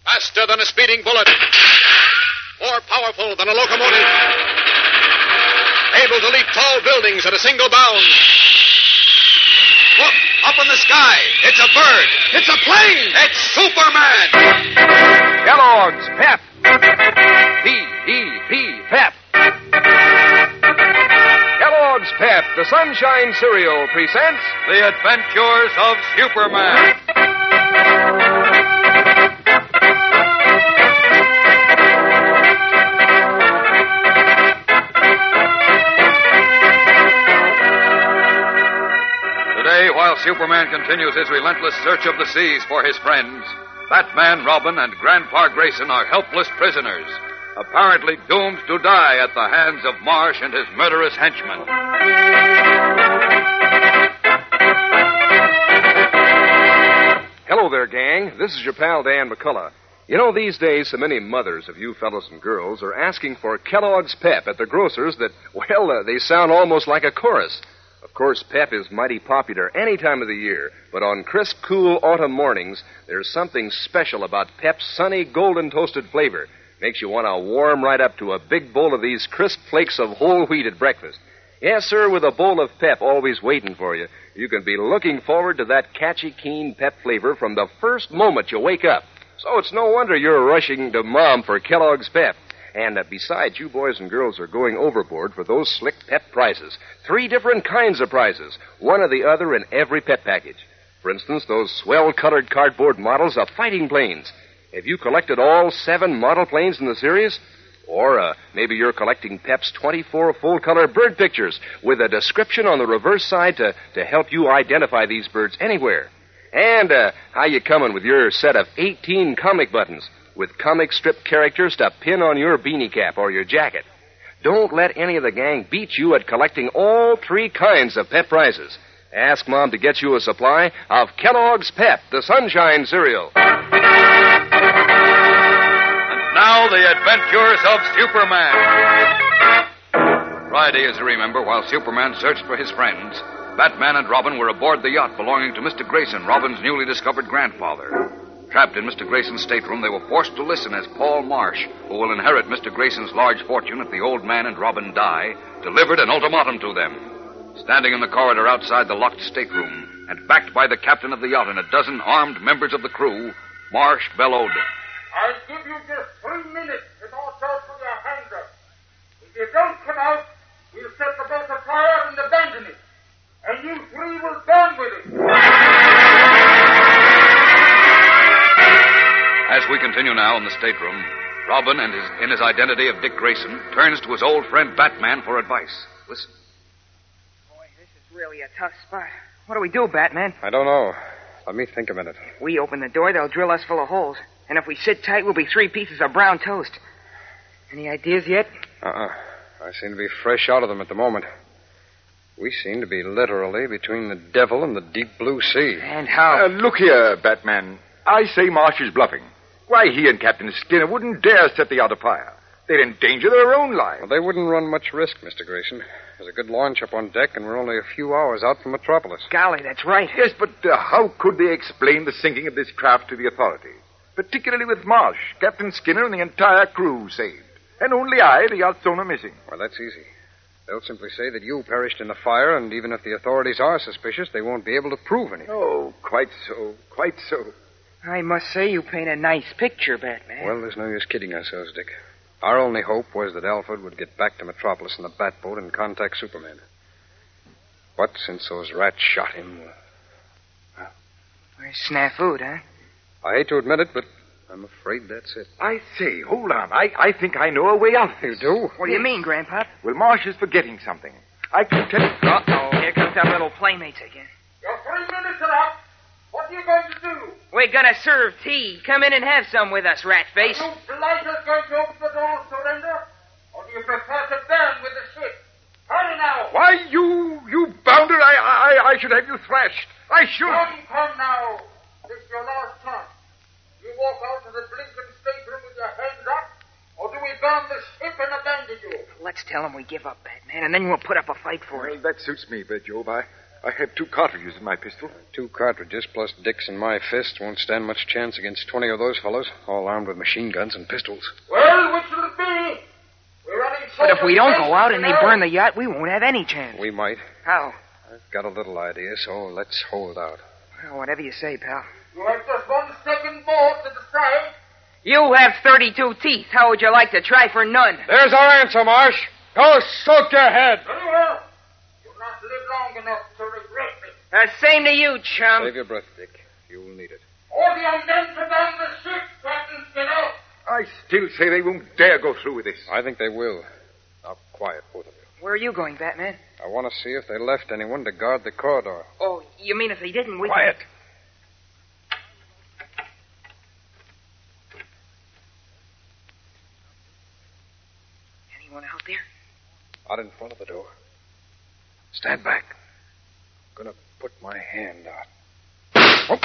Faster than a speeding bullet. More powerful than a locomotive. Able to leap tall buildings at a single bound. Look, up in the sky. It's a bird. It's a plane. It's Superman. Kellogg's Pep. P-E-P, Pep. Kellogg's Pep, the Sunshine Cereal, presents The Adventures of Superman. Today, while Superman continues his relentless search of the seas for his friends, Batman, Robin, and Grandpa Grayson are helpless prisoners, apparently doomed to die at the hands of Marsh and his murderous henchmen. Hello there, gang. This is your pal Dan McCullough. You know, these days, so many mothers of you fellows and girls are asking for Kellogg's Pep at the grocer's that, well, they sound almost like a chorus. Of course, Pep is mighty popular any time of the year, but on crisp, cool autumn mornings, there's something special about Pep's sunny, golden toasted flavor. Makes you want to warm right up to a big bowl of these crisp flakes of whole wheat at breakfast. Yes, sir, with a bowl of Pep always waiting for you, you can be looking forward to that catchy, keen Pep flavor from the first moment you wake up. So it's no wonder you're rushing to Mom for Kellogg's Pep. And besides, you boys and girls are going overboard for those slick Pep prizes. 3 different kinds of prizes, one or the other in every Pep package. For instance, those swell-colored cardboard models of fighting planes. Have you collected all 7 model planes in the series? Or maybe you're collecting Pep's 24 full-color bird pictures with a description on the reverse side to help you identify these birds anywhere. And how you coming with your set of 18 comic buttons with comic strip characters to pin on your beanie cap or your jacket? Don't let any of the gang beat you at collecting all 3 kinds of Pep prizes. Ask Mom to get you a supply of Kellogg's Pep, the Sunshine Cereal. Now, the adventures of Superman. Friday, as you remember, while Superman searched for his friends, Batman and Robin were aboard the yacht belonging to Mr. Grayson, Robin's newly discovered grandfather. Trapped in Mr. Grayson's stateroom, they were forced to listen as Paul Marsh, who will inherit Mr. Grayson's large fortune if the old man and Robin die, delivered an ultimatum to them. Standing in the corridor outside the locked stateroom, and backed by the captain of the yacht and a dozen armed members of the crew, Marsh bellowed, I'll give you just 3 minutes to march out with your hands up. If you don't come out, we'll set the boat afire and abandon it. And you 3 will burn with it. As we continue now in the stateroom, Robin, in his identity of Dick Grayson, turns to his old friend Batman for advice. Listen. Boy, this is really a tough spot. What do we do, Batman? I don't know. Let me think a minute. We open the door, they'll drill us full of holes. And if we sit tight, we'll be 3 pieces of brown toast. Any ideas yet? I seem to be fresh out of them at the moment. We seem to be literally between the devil and the deep blue sea. And how? Look here, Batman. I say Marsh is bluffing. Why, he and Captain Skinner wouldn't dare set the yacht afire. They'd endanger their own lives. Well, they wouldn't run much risk, Mr. Grayson. There's a good launch up on deck, and we're only a few hours out from Metropolis. Golly, that's right. Yes, but how could they explain the sinking of this craft to the authorities? Particularly with Marsh, Captain Skinner, and the entire crew saved. And only I, the yacht's owner, missing. Well, that's easy. They'll simply say that you perished in the fire, and even if the authorities are suspicious, they won't be able to prove anything. Oh, quite so, quite so. I must say you paint a nice picture, Batman. Well, there's no use kidding ourselves, Dick. Our only hope was that Alfred would get back to Metropolis in the Batboat and contact Superman. But since those rats shot him... We're snafu'd, huh? I hate to admit it, but I'm afraid that's it. I say, hold on. I think I know a way out. You do? What do you mean, Grandpa? Well, Marsh is forgetting something. I can tell you... Uh-oh, here comes our little playmates again. Your 3 minutes are up. What are you going to do? We're gonna serve tea. Come in and have some with us, Ratface. Are you blighters going to open the door and surrender? Or do you prefer to burn with the ship? Hurry now. Why, you bounder, I should have you thrashed. I should. Come now. This is your last chance. You walk out to the blinking stateroom with your hands up, or do we burn the ship and abandon you? Let's tell them we give up, Batman, and then we'll put up a fight for it. Well, that suits me, by Jove. I had 2 cartridges in my pistol. 2 cartridges plus Dick's and my fists won't stand much chance against 20 of those fellows, all armed with machine guns and pistols. Well, which will it be? We're running But if we don't go out and they burn the yacht, we won't have any chance. We might. How? I've got a little idea, so let's hold out. Well, whatever you say, pal. You have just 1 second more to decide. You have 32 teeth. How would you like to try for none? There's our answer, Marsh. Go soak your head. Very well. You'll not live long enough to regret it. Same to you, chum. Save your breath, Dick. You'll need it. All the young men to down the ship, Captain Skinner. I still say they won't dare go through with this. I think they will. Now, quiet, both of you. Where are you going, Batman? I want to see if they left anyone to guard the corridor. Oh, you mean if they didn't, we... Quiet. Anyone out there? Out in front of the door. Stand back. I'm going to put my hand out. Oh.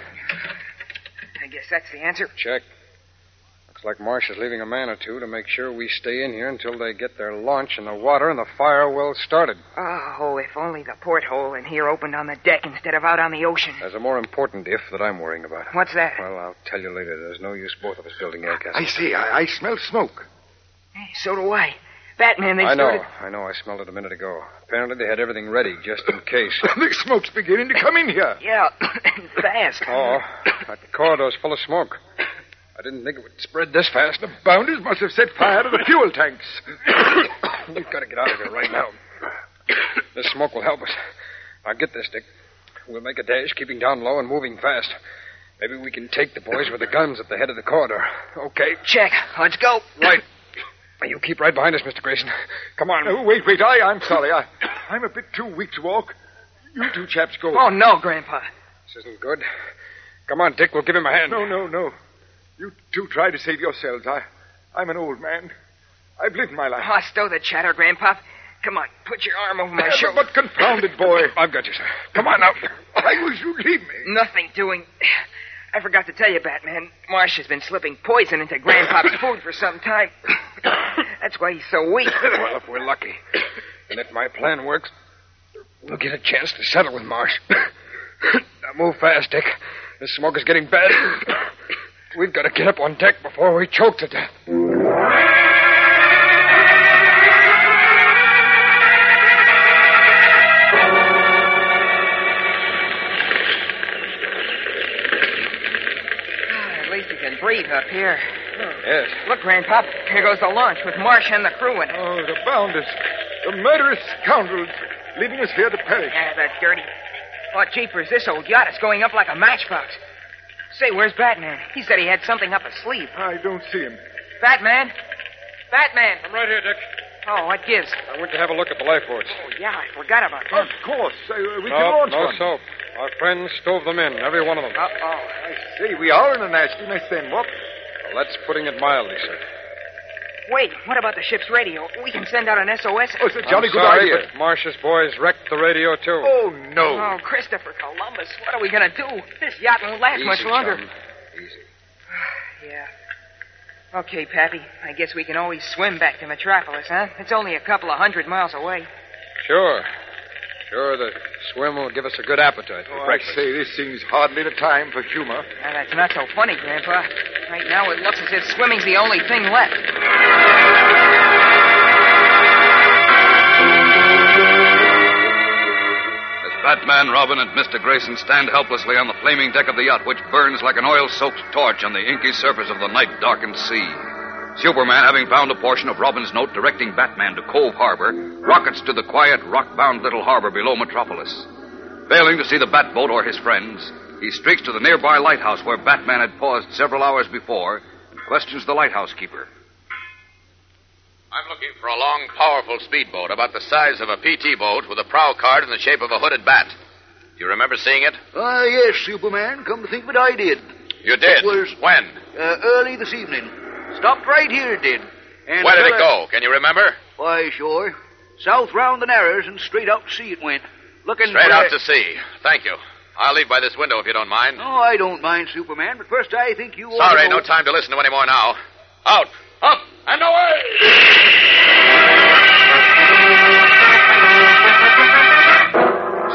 I guess that's the answer. Check. Looks like Marsh is leaving a man or 2 to make sure we stay in here until they get their launch in the water and the fire well started. Oh, if only the porthole in here opened on the deck instead of out on the ocean. There's a more important if that I'm worrying about. What's that? Well, I'll tell you later. There's no use both of us building air castles. I say, I smell smoke. Hey, so do I. Batman, they I started... know. I smelled it a minute ago. Apparently they had everything ready just in case. The smoke's beginning to come in here. Yeah, fast. Oh, that corridor's full of smoke. I didn't think it would spread this fast. The bounders must have set fire to the fuel tanks. We've got to get out of here right now. This smoke will help us. Now get this, Dick. We'll make a dash, keeping down low and moving fast. Maybe we can take the boys with the guns at the head of the corridor. Okay. Check. Let's go. Right. You keep right behind us, Mr. Grayson. Come on. Oh, wait. I'm sorry. I'm a bit too weak to walk. You 2 chaps go. Oh, no, Grandpa. This isn't good. Come on, Dick. We'll give him a hand. No. You 2 try to save yourselves. I'm an old man. I've lived my life. Oh, stow the chatter, Grandpa. Come on, put your arm over my shoulder. But confounded boy. I've got you, sir. Come on now. Why would you leave me? Nothing doing. I forgot to tell you, Batman. Marsh has been slipping poison into Grandpa's food for some time. That's why he's so weak. Well, if we're lucky, and if my plan works, we'll get a chance to settle with Marsh. Now move fast, Dick. This smoke is getting bad. We've got to get up on deck before we choke to death. At least he can breathe up here. Yes. Look, Grandpop, here goes the launch with Marsh and the crew in it. Oh, the bounders. The murderous scoundrels leaving us here to perish. Yeah, the dirty... Oh, jeepers, this old yacht is going up like a matchbox. Say, where's Batman? He said he had something up his sleeve. I don't see him. Batman? Batman! I'm right here, Dick. Oh, what gives? I went to have a look at the lifeboats. Oh, yeah, I forgot about Of that. course. We can launch no one. soap. Our friends stove them in, every one of them. Uh-oh. I say, we are in a nasty mess then, what? Well, that's putting it mildly, sir. Wait, what about the ship's radio? We can send out an SOS. Oh, it's a jolly I'm good sorry, idea. but Marsh's boys wrecked the radio, too. Oh, no. Oh, Christopher Columbus, what are we going to do? This yacht won't last much Easy, longer. chum. Easy. Yeah. Okay, Pappy. I guess we can always swim back to Metropolis, huh? It's only a couple of 100 miles away. Sure. Sure, the swim will give us a good appetite for Oh, I breakfast. say, this seems hardly the time for humor. Now, that's not so funny, Grandpa. Right now, it looks as if swimming's the only thing left. As Batman, Robin, and Mr. Grayson stand helplessly on the flaming deck of the yacht, which burns like an oil-soaked torch on the inky surface of the night-darkened sea. Superman, having found a portion of Robin's note directing Batman to Cove Harbor, rockets to the quiet, rock-bound little harbor below Metropolis. Failing to see the Batboat or his friends, he streaks to the nearby lighthouse where Batman had paused several hours before and questions the lighthouse keeper. I'm looking for a long, powerful speedboat about the size of a PT boat with a prow card in the shape of a hooded bat. Do you remember seeing it? Yes, Superman. Come to think of it, I did. You did? It was- When? Early this evening. Stopped right here, it did. And Where did it go? Can you remember? Why, sure. South round the Narrows and straight out to sea it went. Looking Straight for out a- to sea. Thank you. I'll leave by this window if you don't mind. Oh, I don't mind, Superman, but first I think you ought Sorry, to go... no time to listen to any more now. Out! Up! And away!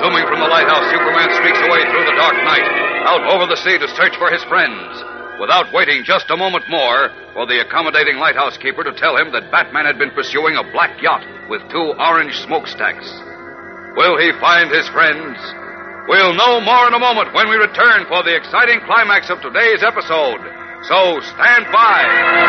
Zooming from the lighthouse, Superman streaks away through the dark night, out over the sea to search for his friends, without waiting just a moment more for the accommodating lighthouse keeper to tell him that Batman had been pursuing a black yacht with 2 orange smokestacks. Will he find his friends? We'll know more in a moment when we return for the exciting climax of today's episode. So stand by.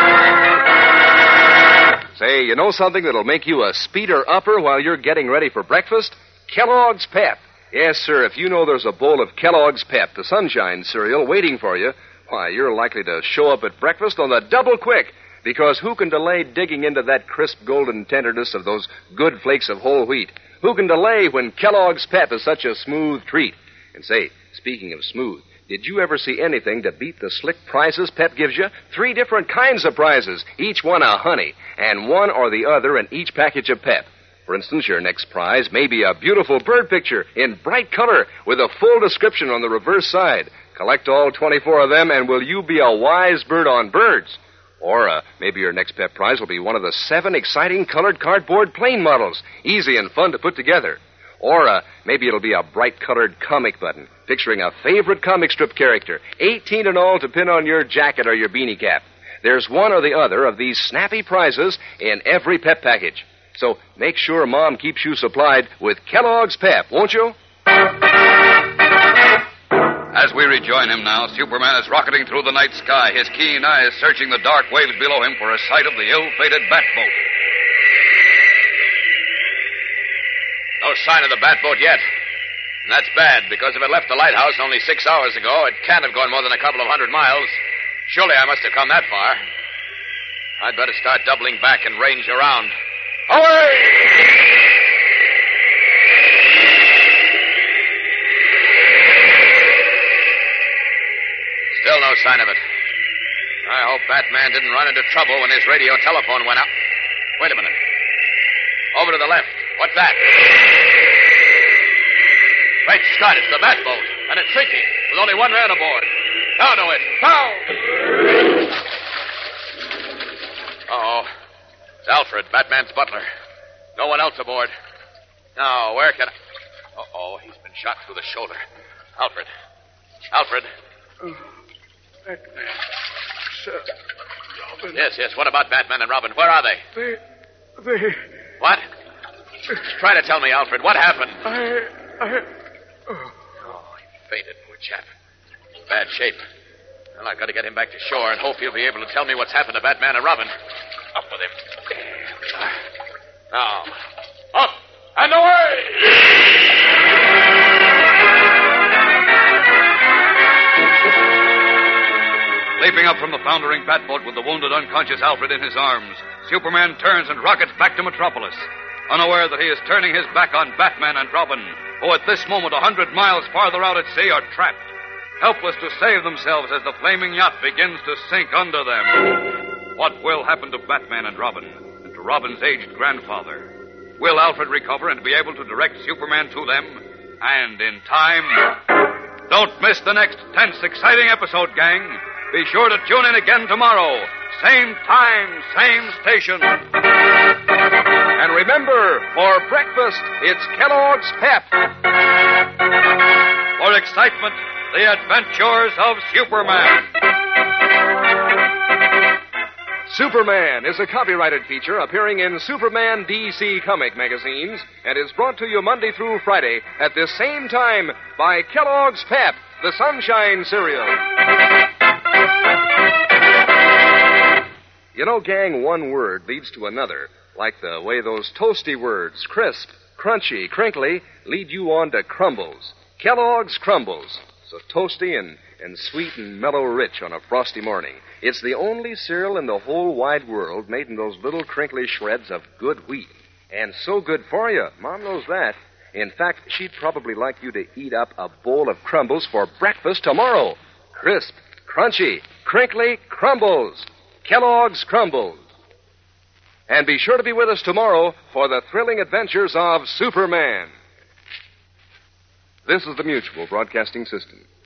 Say, you know something that'll make you a speeder-upper while you're getting ready for breakfast? Kellogg's Pep. Yes, sir, if you know there's a bowl of Kellogg's Pep, the Sunshine cereal, waiting for you, why, you're likely to show up at breakfast on the double quick. Because who can delay digging into that crisp golden tenderness of those good flakes of whole wheat? Who can delay when Kellogg's Pep is such a smooth treat? And say, speaking of smooth, did you ever see anything to beat the slick prizes Pep gives you? 3 different kinds of prizes, each one a honey, and one or the other in each package of Pep. For instance, your next prize may be a beautiful bird picture in bright color with a full description on the reverse side. Collect all 24 of them, and will you be a wise bird on birds? Or maybe your next Pep prize will be one of the 7 exciting colored cardboard plane models, easy and fun to put together. Or maybe it'll be a bright-colored comic button picturing a favorite comic strip character, 18 in all to pin on your jacket or your beanie cap. There's one or the other of these snappy prizes in every Pep package. So make sure Mom keeps you supplied with Kellogg's Pep, won't you? As we rejoin him now, Superman is rocketing through the night sky, his keen eyes searching the dark waves below him for a sight of the ill-fated Batboat. No sign of the Batboat yet. And that's bad, because if it left the lighthouse only 6 hours ago, it can't have gone more than a couple of 100 miles. Surely I must have come that far. I'd better start doubling back and range around. Away! Still no sign of it. I hope Batman didn't run into trouble when his radio telephone went out. Wait a minute. Over to the left. What's that? Great Scott, it's the Batboat, and it's sinking with only one man aboard. Down to it. Down! Uh-oh. It's Alfred, Batman's butler. No one else aboard. Now, where can I... Uh-oh, he's been shot through the shoulder. Alfred. Alfred. Batman. Sir. Robin. Yes. What about Batman and Robin? Where are they? They... What? Try to tell me, Alfred. What happened? Oh, he fainted, poor chap. Bad shape. Well, I've got to get him back to shore and hope he'll be able to tell me what's happened to Batman and Robin. Up with him. Now, up and away! Leaping up from the foundering Batboat with the wounded, unconscious Alfred in his arms, Superman turns and rockets back to Metropolis, unaware that he is turning his back on Batman and Robin, who at this moment 100 miles farther out at sea are trapped, helpless to save themselves as the flaming yacht begins to sink under them. What will happen to Batman and Robin, and to Robin's aged grandfather? Will Alfred recover and be able to direct Superman to them? And in time... Don't miss the next tense, exciting episode, gang. Be sure to tune in again tomorrow. Same time, same station. And remember, for breakfast, it's Kellogg's Pep. For excitement, the adventures of Superman. Superman is a copyrighted feature appearing in Superman DC comic magazines and is brought to you Monday through Friday at this same time by Kellogg's Pep, the Sunshine cereal. You know, gang, one word leads to another, like the way those toasty words, crisp, crunchy, crinkly, lead you on to crumbles. Kellogg's Crumbles. So toasty and sweet and mellow rich on a frosty morning. It's the only cereal in the whole wide world made in those little crinkly shreds of good wheat. And so good for you. Mom knows that. In fact, she'd probably like you to eat up a bowl of crumbles for breakfast tomorrow. Crisp, crunchy, crinkly crumbles. Kellogg's Crumbles. And be sure to be with us tomorrow for the thrilling adventures of Superman. This is the Mutual Broadcasting System.